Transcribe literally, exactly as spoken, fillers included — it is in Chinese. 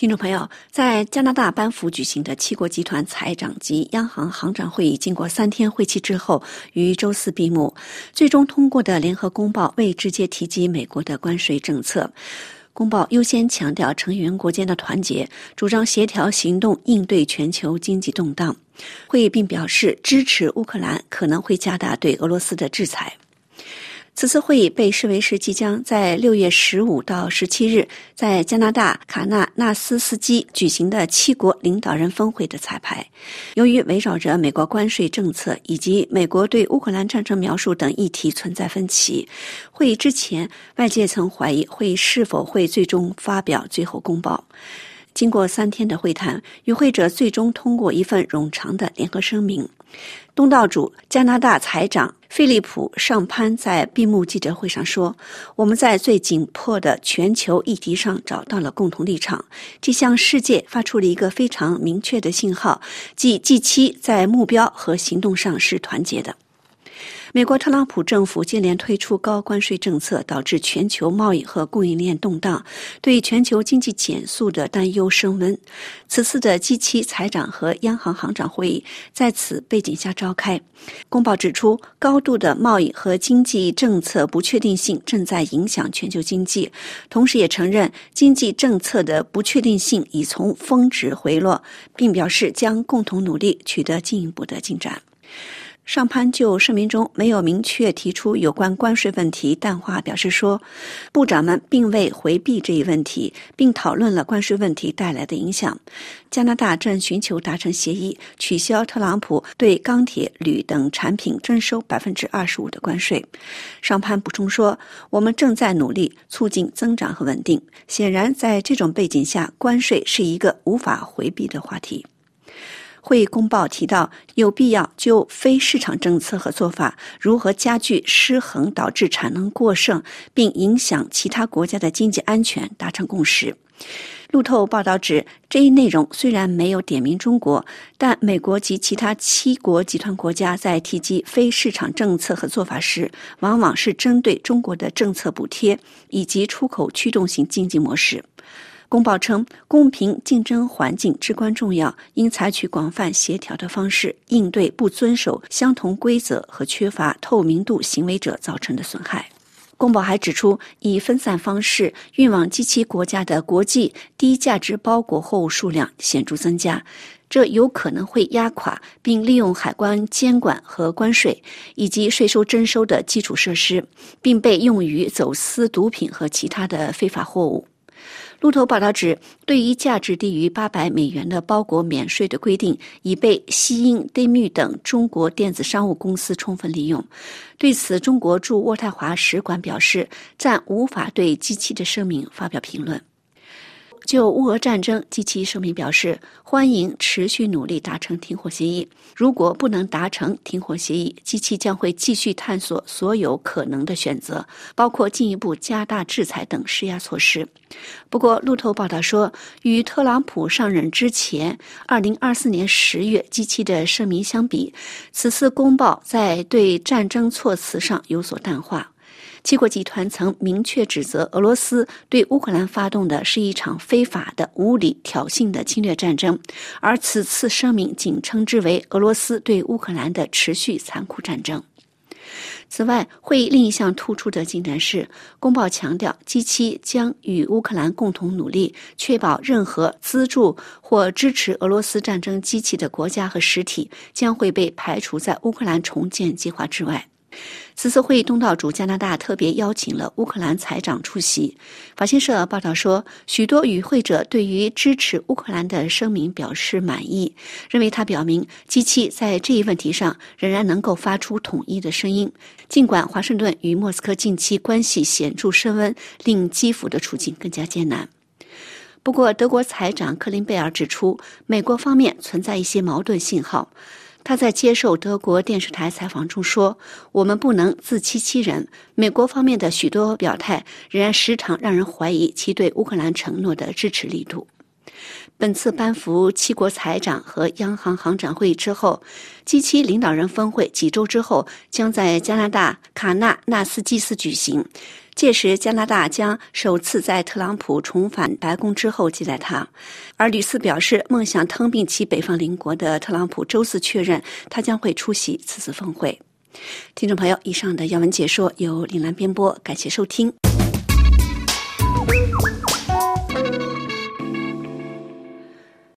听众朋友，在加拿大班夫举行的七国集团财长及央行行长会议经过三天会期之后，于周四闭幕。最终通过的联合公报未直接提及美国的关税政策。公报优先强调成员国间的团结，主张协调行动应对全球经济动荡。会议并表示支持乌克兰可能会加大对俄罗斯的制裁。此次会议被视为是即将在六月十五到十七日在加拿大卡纳纳斯斯基举行的七国领导人峰会的彩排。由于围绕着美国关税政策以及美国对乌克兰战争描述等议题存在分歧，会议之前外界曾怀疑会议是否会最终发表最后公报。经过三天的会谈，与会者最终通过一份冗长的联合声明。东道主加拿大财长菲利普·尚潘在闭幕记者会上说，我们在最紧迫的全球议题上找到了共同立场，这向世界发出了一个非常明确的信号，即 G 七 在目标和行动上是团结的。美国特朗普政府接连推出高关税政策，导致全球贸易和供应链动荡，对全球经济减速的担忧升温。此次的 G 七 财长和央行行长会议在此背景下召开。公报指出，高度的贸易和经济政策不确定性正在影响全球经济，同时也承认经济政策的不确定性已从峰值回落，并表示将共同努力取得进一步的进展。尚潘就声明中没有明确提出有关关税问题淡化表示说，部长们并未回避这一问题，并讨论了关税问题带来的影响。加拿大正寻求达成协议，取消特朗普对钢铁、铝等产品征收 百分之二十五 的关税。尚潘补充说，我们正在努力促进增长和稳定。显然，在这种背景下，关税是一个无法回避的话题。会议公报提到，有必要就非市场政策和做法如何加剧失衡导致产能过剩，并影响其他国家的经济安全达成共识。路透报道指，这一内容虽然没有点名中国，但美国及其他七国集团国家在提及非市场政策和做法时，往往是针对中国的政策补贴以及出口驱动型经济模式。公报称，公平竞争环境至关重要，应采取广泛协调的方式应对不遵守相同规则和缺乏透明度行为者造成的损害。公报还指出，以分散方式运往 G 七 国家的国际低价值包裹货物数量显著增加，这有可能会压垮并利用海关监管和关税以及税收征收的基础设施，并被用于走私毒品和其他的非法货物。路透报道指，对于价值低于八百美元的包裹免税的规定已被西英、d 密等中国电子商务公司充分利用。对此，中国驻渥太华使馆表示，暂无法对 G 七 的声明发表评论。就乌俄战争 ，G 七 声明表示欢迎持续努力达成停火协议。如果不能达成停火协议 ，G 七 将会继续探索所有可能的选择，包括进一步加大制裁等施压措施。不过，路透报道说，与特朗普上任之前二零二四年十月 G 七 的声明相比，此次公报在对战争措辞上有所淡化。七国集团曾明确指责俄罗斯对乌克兰发动的是一场非法的、无理、挑衅的侵略战争，而此次声明仅称之为俄罗斯对乌克兰的持续残酷战争。此外，会议另一项突出的进展是，公报强调 G 七 将与乌克兰共同努力，确保任何资助或支持俄罗斯战争机器的国家和实体将会被排除在乌克兰重建计划之外。此次会议东道主加拿大特别邀请了乌克兰财长出席。法新社报道说，许多与会者对于支持乌克兰的声明表示满意，认为它表明 G 七 在这一问题上仍然能够发出统一的声音，尽管华盛顿与莫斯科近期关系显著升温，令基辅的处境更加艰难。不过，德国财长克林贝尔指出，美国方面存在一些矛盾信号。他在接受德国电视台采访中说，我们不能自欺欺人，美国方面的许多表态仍然时常让人怀疑其对乌克兰承诺的支持力度。 本次颁服七国财长和央行行长会议之后， G 七 领导人峰会几周之后将在加拿大卡纳纳斯基斯举行，届时加拿大将首次在特朗普重返白宫之后接待他。而吕斯表示，梦想吞并其北方邻国的特朗普周四确认他将会出席此次峰会。听众朋友，以上的要闻解说由林兰编播，感谢收听。